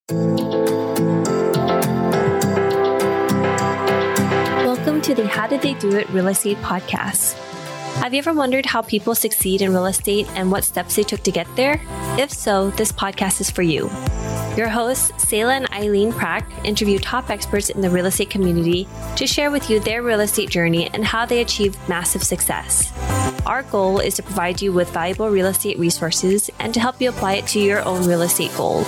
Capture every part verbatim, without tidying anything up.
Welcome to the How Did They Do It Real Estate Podcast. Have you ever wondered how people succeed in real estate and what steps they took to get there? If so, this podcast is for you. Your hosts, Selah and Eileen Prack, interview top experts in the real estate community to share with you their real estate journey and how they achieved massive success. Our goal is to provide you with valuable real estate resources and to help you apply it to your own real estate goals.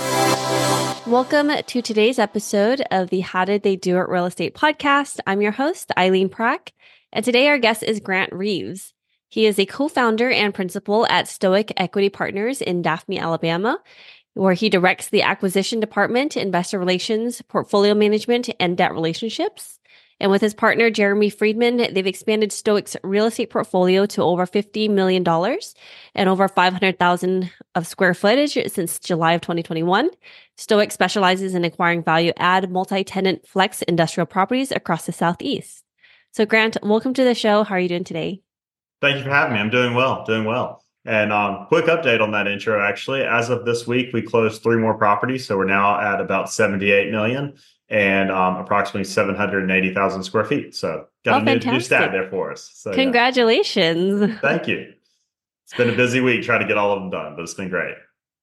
Welcome to today's episode of the How Did They Do It Real Estate Podcast. I'm your host, Eileen Prack, and today our guest is Grant Reeves. He is a co-founder and principal at Stoic Equity Partners in Daphne, Alabama, where he directs the acquisition department, investor relations, portfolio management, and debt relationships. And with his partner, Jeremy Friedman, they've expanded Stoic's real estate portfolio to over fifty million dollars and over five hundred thousand of square footage since July of twenty twenty-one. Stoic specializes in acquiring value-add multi-tenant flex industrial properties across the Southeast. So Grant, welcome to the show. How are you doing today? Thank you for having me. I'm doing well, doing well. And um, quick update on that intro, actually. As of this week, we closed three more properties. So we're now at about seventy-eight million and um, approximately seven hundred eighty thousand square feet. So got oh, a new, new stat there for us. So, Congratulations. Yeah. Thank you. It's been a busy week trying to get all of them done, but it's been great.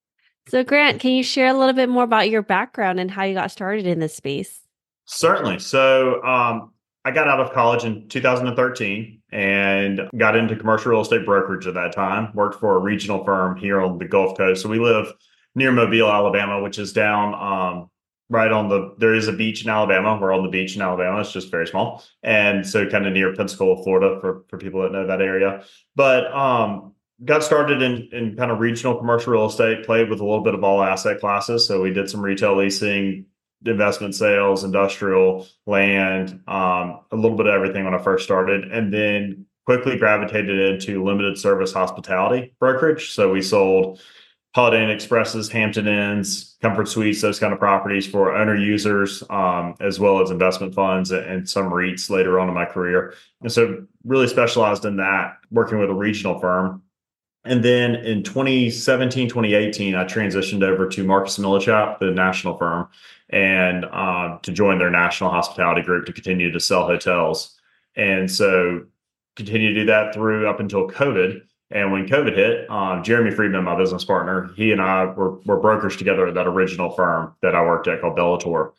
So Grant, can you share a little bit more about your background and how you got started in this space? Certainly. So um, I got out of college in two thousand thirteen and got into commercial real estate brokerage at that time. Worked for a regional firm here on the Gulf Coast. So we live near Mobile, Alabama, which is down um, right on the, there is a beach in Alabama. We're on the beach in Alabama. It's just very small. And so kind of near Pensacola, Florida, for, for people that know that area. But um, got started in, in kind of regional commercial real estate, played with a little bit of all asset classes. So we did some retail leasing, investment sales, industrial, land, um, a little bit of everything when I first started, and then quickly gravitated into limited service hospitality brokerage. So we sold Holiday Inn Expresses, Hampton Inns, Comfort Suites, those kind of properties for owner users, um, as well as investment funds and some REITs later on in my career. And so really specialized in that, working with a regional firm. And then in twenty seventeen, twenty eighteen, I transitioned over to Marcus Millichap, the national firm, and uh, to join their national hospitality group to continue to sell hotels. And so continue to do that through up until COVID. And when COVID hit, um, Jeremy Friedman, my business partner, he and I were, were brokers together at that original firm that I worked at called Bellator.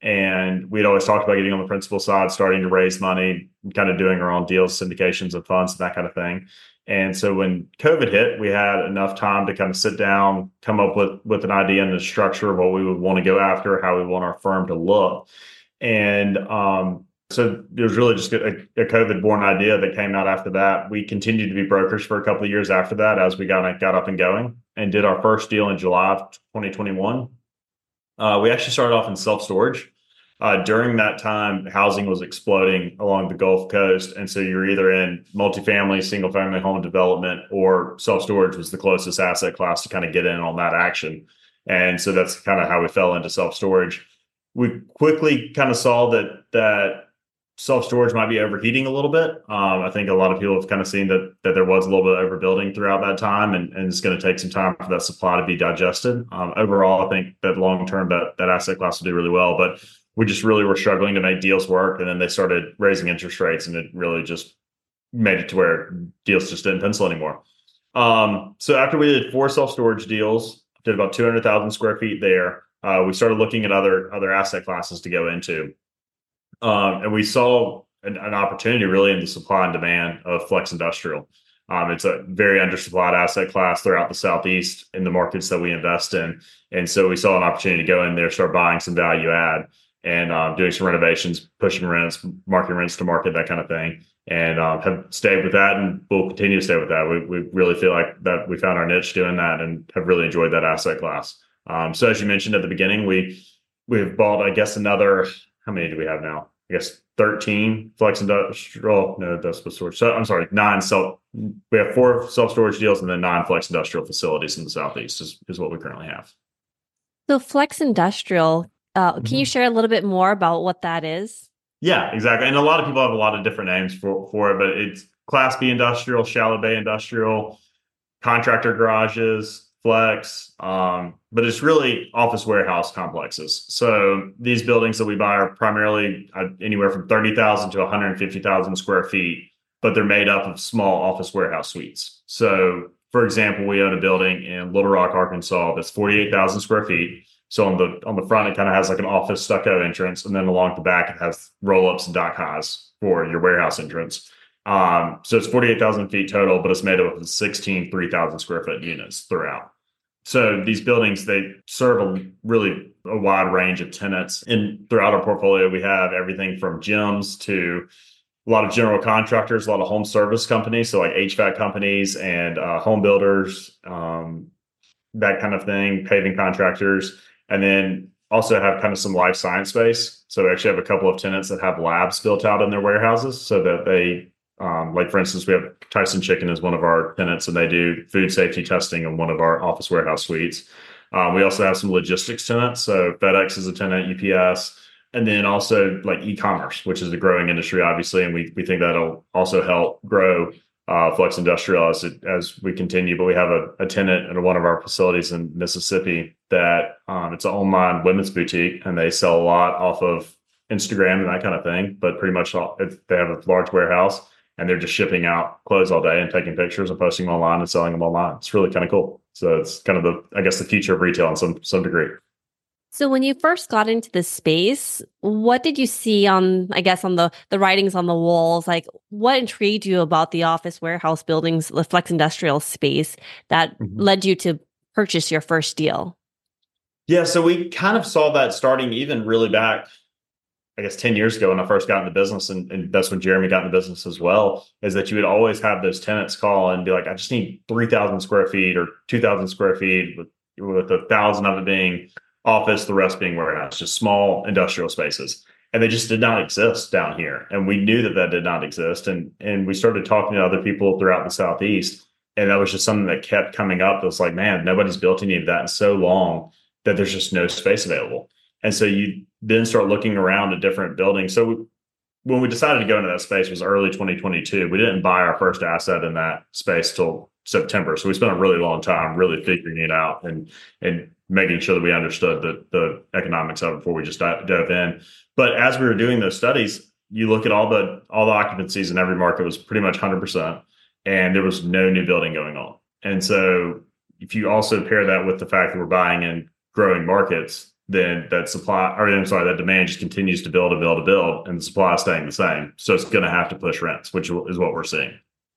And we'd always talked about getting on the principal side, starting to raise money, kind of doing our own deals, syndications of funds, that kind of thing. And so when COVID hit, we had enough time to kind of sit down, come up with, with an idea and the structure of what we would want to go after, how we want our firm to look. And um, so it was really just a, a COVID-born idea that came out after that. We continued to be brokers for a couple of years after that as we got, got up and going, and did our first deal in July of twenty twenty-one. Uh, we actually started off in self-storage. Uh, during that time, housing was exploding along the Gulf Coast. And so you're either in multifamily, single family home development, or self-storage was the closest asset class to kind of get in on that action. And so that's kind of how we fell into self-storage. We quickly kind of saw that that self-storage might be overheating a little bit. Um, I think a lot of people have kind of seen that that there was a little bit of overbuilding throughout that time, and, and it's going to take some time for that supply to be digested. Um, overall, I think that long-term that, that asset class will do really well, but we just really were struggling to make deals work. And then they started raising interest rates, and it really just made it to where deals just didn't pencil anymore. Um, so after we did four self-storage deals, did about two hundred thousand square feet there, uh, we started looking at other, other asset classes to go into. Um, and we saw an, an opportunity really in the supply and demand of flex industrial. Um, it's a very undersupplied asset class throughout the Southeast in the markets that we invest in. And so we saw an opportunity to go in there, start buying some value add, and um, doing some renovations, pushing rents, marking rents to market, that kind of thing. And um, have stayed with that, and we'll continue to stay with that. We we really feel like that we found our niche doing that, and have really enjoyed that asset class. Um, so as you mentioned at the beginning, we we've bought, I guess, another, how many do we have now? I guess thirteen flex industrial, no, that's what storage. So I'm sorry, nine self. We have four self-storage deals and then nine flex industrial facilities in the Southeast is, is what we currently have. So flex industrial, uh, can mm-hmm. you share a little bit more about what that is? Yeah, exactly. And a lot of people have a lot of different names for, for it, but it's Class B industrial, shallow bay industrial, contractor garages, flex, um, but it's really office warehouse complexes. So these buildings that we buy are primarily uh, anywhere from thirty thousand to one hundred fifty thousand square feet, but they're made up of small office warehouse suites. So, for example, we own a building in Little Rock, Arkansas that's forty-eight thousand square feet. So on the on the front, it kind of has like an office stucco entrance, and then along the back, it has roll-ups and dock highs for your warehouse entrance. Um, so it's forty-eight thousand feet total, but it's made up of sixteen three thousand square foot units throughout. So these buildings, they serve a really a wide range of tenants. And throughout our portfolio, we have everything from gyms to a lot of general contractors, a lot of home service companies, so like H V A C companies and uh, home builders, um, that kind of thing, paving contractors, and then also have kind of some life science space. So we actually have a couple of tenants that have labs built out in their warehouses so that they Um, like, for instance, we have Tyson Chicken as one of our tenants, and they do food safety testing in one of our office warehouse suites. Um, we also have some logistics tenants. So FedEx is a tenant, U P S, and then also like e-commerce, which is a growing industry, obviously. And we we think that'll also help grow uh, Flex Industrial as it, as we continue. But we have a, a tenant in one of our facilities in Mississippi that um, it's an online women's boutique, and they sell a lot off of Instagram and that kind of thing. But pretty much all, they have a large warehouse, and they're just shipping out clothes all day and taking pictures and posting them online and selling them online. It's really kind of cool. So it's kind of the, I guess, the future of retail in some some degree. So when you first got into this space, what did you see on, I guess, on the, the writings on the walls? Like, what intrigued you about the office warehouse buildings, the Flex Industrial space that mm-hmm. led you to purchase your first deal? Yeah, so we kind of saw that starting even really back, I guess, ten years ago when I first got into business, and, and that's when Jeremy got into business as well, is that you would always have those tenants call and be like, I just need three thousand square feet or two thousand square feet with, with a thousand of it being office, the rest being warehouse, just small industrial spaces. And they just did not exist down here. And we knew that that did not exist. And, and we started talking to other people throughout the Southeast. And that was just something that kept coming up. It was like, man, nobody's built any of that in so long that there's just no space available. And so you then start looking around at different buildings. So we, when we decided to go into that space was early twenty twenty-two. We didn't buy our first asset in that space till September. So we spent a really long time really figuring it out and and making sure that we understood the, the economics of it before we just dove in. But as we were doing those studies, you look at all the all the occupancies in every market was pretty much one hundred percent. And there was no new building going on. And so if you also pair that with the fact that we're buying in growing markets, then that supply, or I'm sorry, that demand just continues to build and build and build, and the supply is staying the same. So it's going to have to push rents, which is what we're seeing.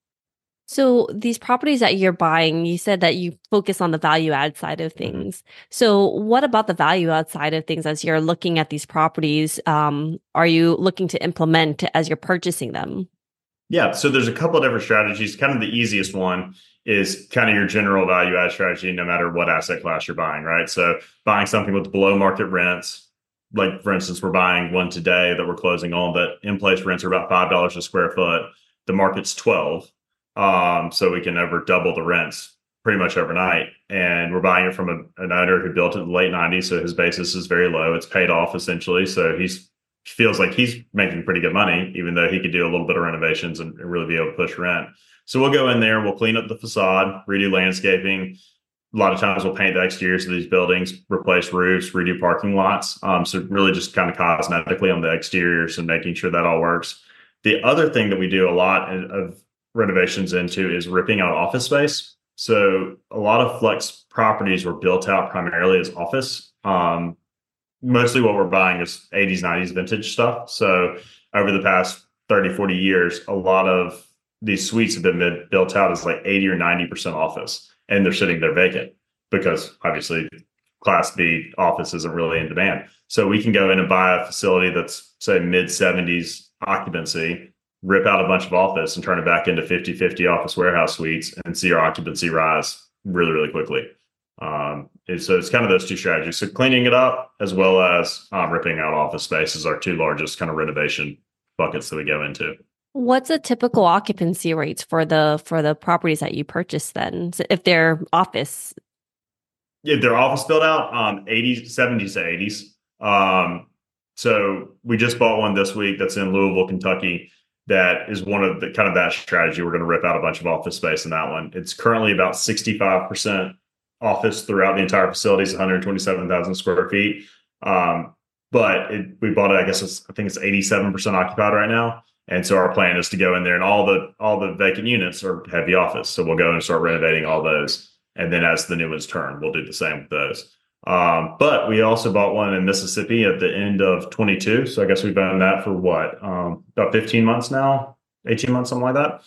So these properties that you're buying, you said that you focus on the value add side of things. Mm-hmm. So what about the value add side of things as you're looking at these properties? Um, are you looking to implement as you're purchasing them? Yeah, so there's a couple of different strategies. Kind of the easiest one is kind of your general value add strategy, no matter what asset class you're buying, right? So buying something with below market rents, like for instance, we're buying one today that we're closing on, that in-place rents are about five dollars a square foot. The market's twelve. Um, so we can over double the rents pretty much overnight. And we're buying it from a, an owner who built it in the late nineties. So his basis is very low. It's paid off essentially. So he's feels like he's making pretty good money, even though he could do a little bit of renovations and really be able to push rent. So we'll go in there, we'll clean up the facade, redo landscaping. A lot of times we'll paint the exteriors of these buildings, replace roofs, redo parking lots. Um, so really just kind of cosmetically on the exteriors and making sure that all works. The other thing that we do a lot of renovations into is ripping out office space. So a lot of Flex properties were built out primarily as office. Um, mostly what we're buying is eighties, nineties vintage stuff. So over the past thirty, forty years, a lot of these suites have been built out as like eighty or ninety percent office, and they're sitting there vacant because obviously Class B office isn't really in demand. So we can go in and buy a facility that's say mid seventies occupancy, rip out a bunch of office and turn it back into fifty fifty office warehouse suites and see our occupancy rise really, really quickly. Um, and so it's kind of those two strategies. So cleaning it up as well as um, ripping out office space is our two largest kind of renovation buckets that we go into. What's a typical occupancy rates for the for the properties that you purchase then, if they're office? If they're office built out, um, eighties, seventies to eighties. Um, so we just bought one this week that's in Louisville, Kentucky. That is one of the kind of that strategy. We're going to rip out a bunch of office space in that one. It's currently about sixty-five percent office throughout the entire facility is one hundred twenty-seven thousand square feet. Um, but it, we bought it, I guess it's, I think it's eighty-seven percent occupied right now. And so our plan is to go in there, and all the all the vacant units are heavy office. So we'll go and start renovating all those. And then as the new ones turn, we'll do the same with those. Um, but we also bought one in Mississippi at the end of twenty-two. So I guess we've owned that for what, um, about fifteen months now, eighteen months, something like that.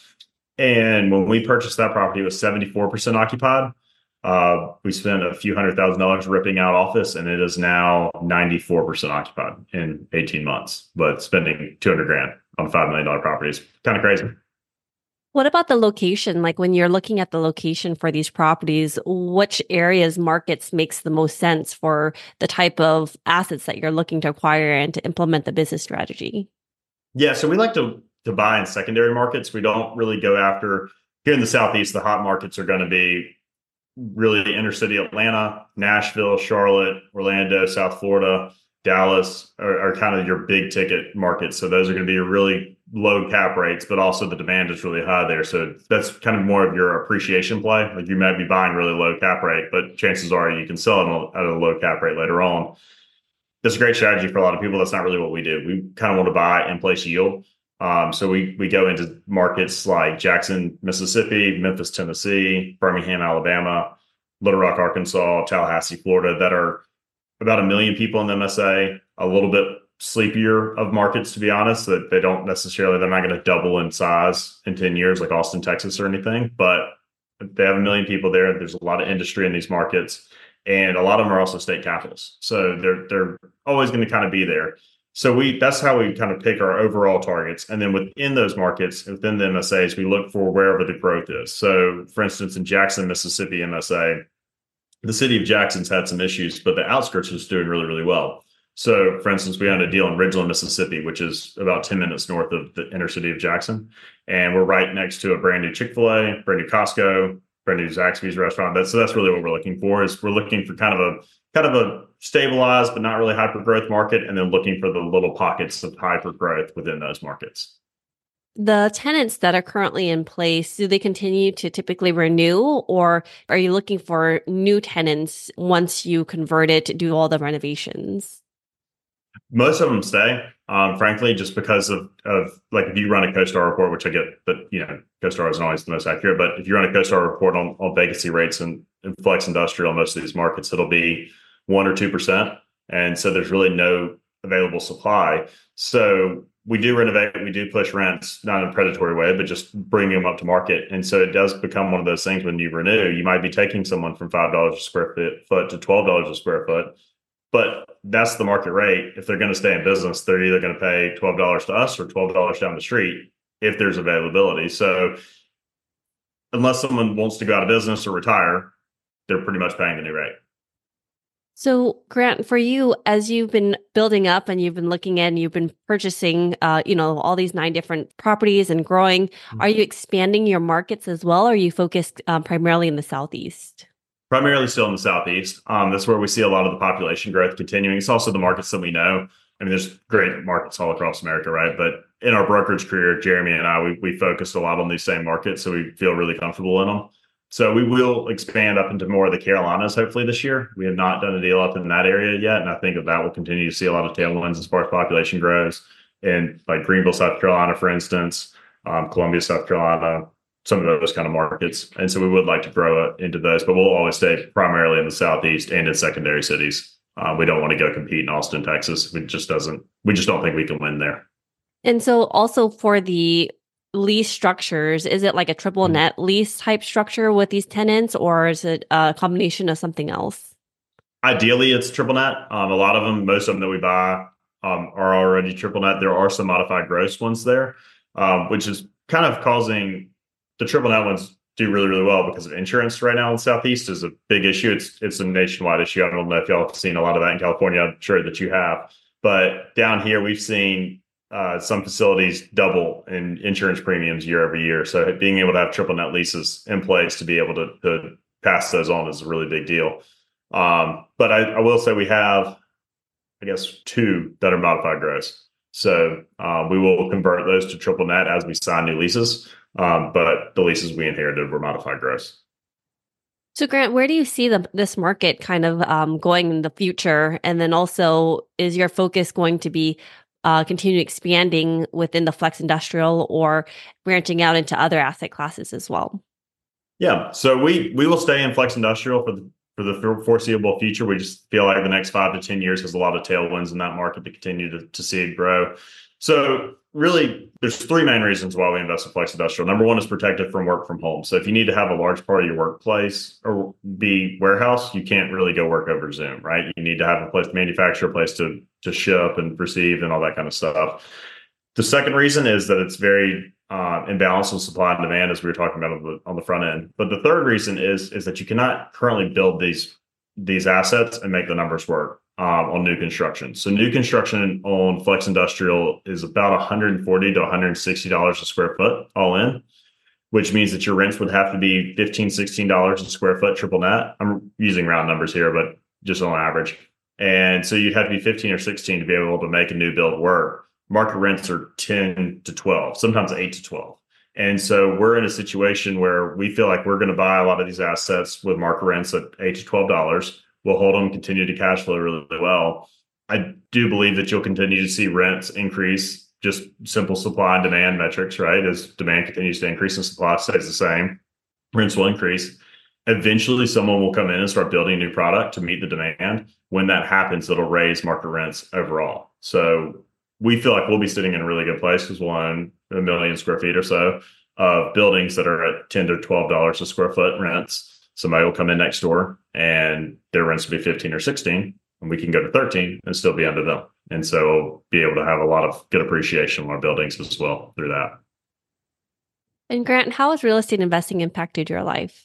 And when we purchased that property, it was seventy-four percent occupied. Uh, we spent a few hundred thousand dollars ripping out office, and it is now ninety-four percent occupied in eighteen months, but spending two hundred grand on a five million dollars property is kind of crazy. What about the location? Like when you're looking at the location for these properties, which areas, markets makes the most sense for the type of assets that you're looking to acquire and to implement the business strategy? Yeah, so we like to to buy in secondary markets. We don't really go after, here in the Southeast, the hot markets are going to be really inner city Atlanta, Nashville, Charlotte, Orlando, South Florida, Dallas are, are kind of your big ticket markets. So those are going to be really low cap rates, but also the demand is really high there. So that's kind of more of your appreciation play. Like you might be buying really low cap rate, but chances are you can sell it at a low cap rate later on. That's a great strategy for a lot of people. That's not really what we do. We kind of want to buy in place yield. Um, so we we go into markets like Jackson, Mississippi, Memphis, Tennessee, Birmingham, Alabama, Little Rock, Arkansas, Tallahassee, Florida, that are about a million people in the M S A, a little bit sleepier of markets, to be honest, that they don't necessarily, they're not going to double in size in ten years like Austin, Texas or anything, but they have a million people there. There's a lot of industry in these markets, and a lot of them are also state capitals. So they're they're always going to kind of be there. So we that's how we kind of pick our overall targets. And then within those markets, within the M S As, we look for wherever the growth is. So for instance, in Jackson, Mississippi M S A, the city of Jackson's had some issues, but the outskirts is doing really, really well. So for instance, we own a deal in Ridgeland, Mississippi, which is about ten minutes north of the inner city of Jackson. And we're right next to a brand new Chick-fil-A, brand new Costco, brand new Zaxby's restaurant. That's, so that's really what we're looking for, is we're looking for kind of a kind of a stabilized but not really hyper growth market, and then looking for the little pockets of hyper growth within those markets. The tenants that are currently in place, do they continue to typically renew, or are you looking for new tenants once you convert it to do all the renovations? Most of them stay, um, frankly, just because of, of like if you run a CoStar report, which I get, but you know, CoStar isn't always the most accurate, but if you run a CoStar report on, on vacancy rates and, and flex industrial in most of these markets, it'll be one or two percent. And so there's really no available supply. So we do renovate, we do push rents, not in a predatory way, but just bring them up to market. And so it does become one of those things when you renew, you might be taking someone from five dollars a square foot to twelve dollars a square foot. But that's the market rate. If they're going to stay in business, they're either going to pay twelve dollars to us or twelve dollars down the street if there's availability. So unless someone wants to go out of business or retire, they're pretty much paying the new rate. So Grant, for you, as you've been building up and you've been looking at and you've been purchasing, uh, you know, all these nine different properties and growing, mm-hmm. Are you expanding your markets as well? Or are you focused um, primarily in the Southeast? Primarily still in the Southeast. Um, that's where we see a lot of the population growth continuing. It's also the markets that we know. I mean, there's great markets all across America, right? But in our brokerage career, Jeremy and I, we we focused a lot on these same markets, so we feel really comfortable in them. So we will expand up into more of the Carolinas, hopefully this year. We have not done a deal up in that area yet, and I think that that will continue to see a lot of tailwinds as far as population grows. And like Greenville, South Carolina, for instance, um, Columbia, South Carolina, some of those kind of markets. And so we would like to grow into those, but we'll always stay primarily in the Southeast and in secondary cities. Uh, we don't want to go compete in Austin, Texas. We just doesn't, we just don't think we can win there. And so also for the lease structures, is it like a triple Mm-hmm. net lease type structure with these tenants, or is it a combination of something else? Ideally, it's triple net. Um, a lot of them, most of them that we buy um, are already triple net. There are some modified gross ones there, um, which is kind of causing the triple net ones do really, really well because of insurance right now in the Southeast is a big issue. It's it's a nationwide issue. I don't know if y'all have seen a lot of that in California. I'm sure that you have. But down here, we've seen uh, some facilities double in insurance premiums year over year. So being able to have triple net leases in place to be able to, to pass those on is a really big deal. Um, but I, I will say we have, I guess, two that are modified gross. So uh, we will convert those to triple net as we sign new leases. Um, but the leases we inherited were modified gross. So Grant, where do you see the, this market kind of um, going in the future? And then also, is your focus going to be uh, continue expanding within the flex industrial or branching out into other asset classes as well? Yeah, so we we will stay in flex industrial for the for the foreseeable future. We just feel like the next five to ten years has a lot of tailwinds in that market to continue to, to see it grow. So really, there's three main reasons why we invest in flex industrial. Number one is protected from work from home. So if you need to have a large part of your workplace or be warehouse, you can't really go work over Zoom, right? You need to have a place to manufacture, a place to to ship and receive and all that kind of stuff. The second reason is that it's very uh, imbalanced in supply and demand, as we were talking about on the, on the front end. But the third reason is is that you cannot currently build these these assets and make the numbers work um, on new construction. So new construction on flex industrial is about one hundred forty to one hundred sixty dollars a square foot all in, which means that your rents would have to be fifteen dollars, sixteen dollars a square foot triple net. I'm using round numbers here, but just on average. And so you'd have to be fifteen or sixteen to be able to make a new build work. Market rents are ten to twelve, sometimes eight to twelve. And so we're in a situation where we feel like we're going to buy a lot of these assets with market rents at eight to twelve dollars. We'll hold them, continue to cash flow really, really well. I do believe that you'll continue to see rents increase, just simple supply and demand metrics, right? As demand continues to increase and supply stays the same, rents will increase. Eventually, someone will come in and start building a new product to meet the demand. When that happens, it'll raise market rents overall. So we feel like we'll be sitting in a really good place because we'll own a million square feet or so of buildings that are at ten to twelve dollars a square foot rents. Somebody will come in next door and their rents will be fifteen or sixteen, and we can go to thirteen and still be under them. And so we'll be able to have a lot of good appreciation on our buildings as well through that. And Grant, how has real estate investing impacted your life?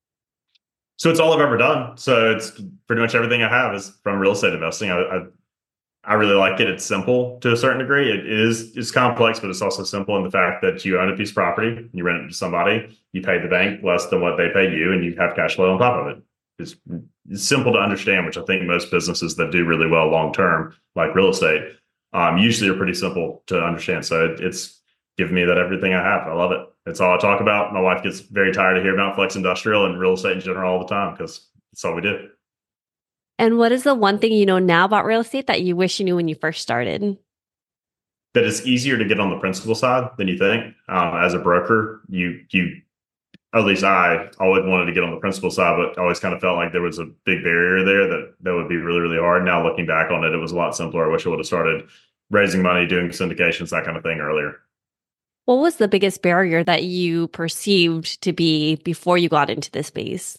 So it's all I've ever done. So it's pretty much everything I have is from real estate investing. I, I I really like it. It's simple to a certain degree. It is it's complex, but it's also simple in the fact that you own a piece of property, you rent it to somebody, you pay the bank less than what they pay you, and you have cash flow on top of it. It's, it's simple to understand, which I think most businesses that do really well long term, like real estate, um, usually are pretty simple to understand. So it, it's given me that everything I have. I love it. It's all I talk about. My wife gets very tired of hearing about flex industrial and real estate in general all the time because it's all we do. And what is the one thing you know now about real estate that you wish you knew when you first started? That it's easier to get on the principal side than you think. Um, as a broker, you you at least I always wanted to get on the principal side, but always kind of felt like there was a big barrier there that that would be really, really hard. Now looking back on it, it was a lot simpler. I wish I would have started raising money, doing syndications, that kind of thing earlier. What was the biggest barrier that you perceived to be before you got into this space?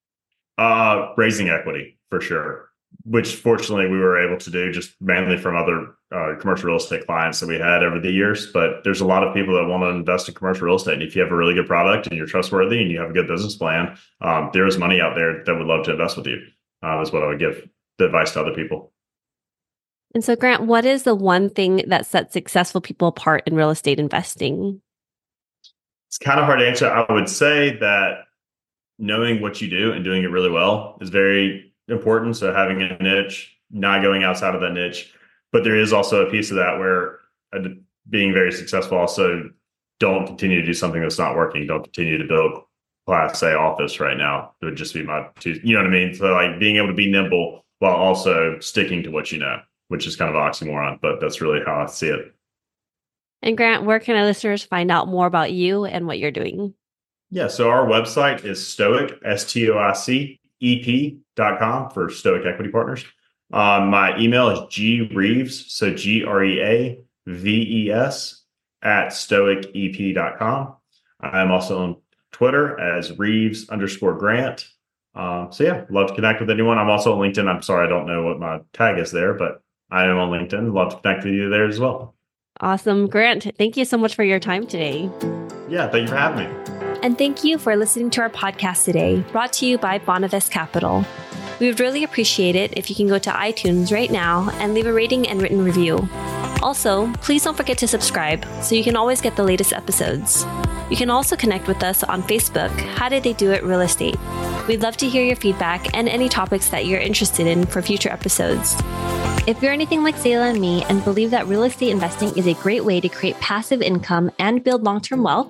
Uh, raising equity, for sure, which fortunately we were able to do just mainly from other uh, commercial real estate clients that we had over the years. But there's a lot of people that want to invest in commercial real estate. And if you have a really good product and you're trustworthy and you have a good business plan, um, there is money out there that would love to invest with you, uh, is what I would give the advice to other people. And so, Grant, what is the one thing that sets successful people apart in real estate investing? It's kind of hard to answer. I would say that knowing what you do and doing it really well is very important. So having a niche, not going outside of that niche. But there is also a piece of that where uh, being very successful, also don't continue to do something that's not working. Don't continue to build class A office right now. It would just be my two, you know what I mean? So like being able to be nimble while also sticking to what you know, which is kind of an oxymoron, but that's really how I see it. And Grant, where can our listeners find out more about you and what you're doing? Yeah, so our website is Stoic, S T O I C E P dot com for Stoic Equity Partners. Um, my email is G Reeves, so G R E A V E S at stoic e p dot com. I'm also on Twitter as Reeves underscore Grant. Um, so yeah, love to connect with anyone. I'm also on LinkedIn. I'm sorry, I don't know what my tag is there, but I am on LinkedIn. Love to connect with you there as well. Awesome. Grant, thank you so much for your time today. Yeah, thank you for having me. And thank you for listening to our podcast today, brought to you by Bonavest Capital. We would really appreciate it if you can go to iTunes right now and leave a rating and written review. Also, please don't forget to subscribe so you can always get the latest episodes. You can also connect with us on Facebook, How Did They Do It Real Estate. We'd love to hear your feedback and any topics that you're interested in for future episodes. If you're anything like Zayla and me and believe that real estate investing is a great way to create passive income and build long-term wealth,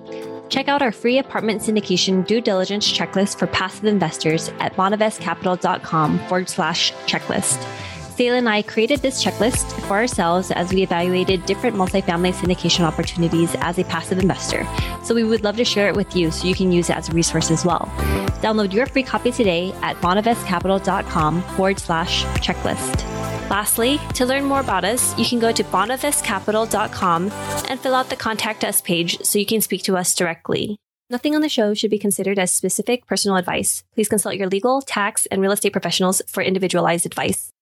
Check out our free apartment syndication due diligence checklist for passive investors at bonavestcapital.com forward slash checklist. Sayla and I created this checklist for ourselves as we evaluated different multifamily syndication opportunities as a passive investor. So we would love to share it with you so you can use it as a resource as well. Download your free copy today at bonavestcapital.com forward slash checklist. Lastly, to learn more about us, you can go to bonavestcapital dot com and fill out the Contact Us page so you can speak to us directly. Nothing on the show should be considered as specific personal advice. Please consult your legal, tax, and real estate professionals for individualized advice.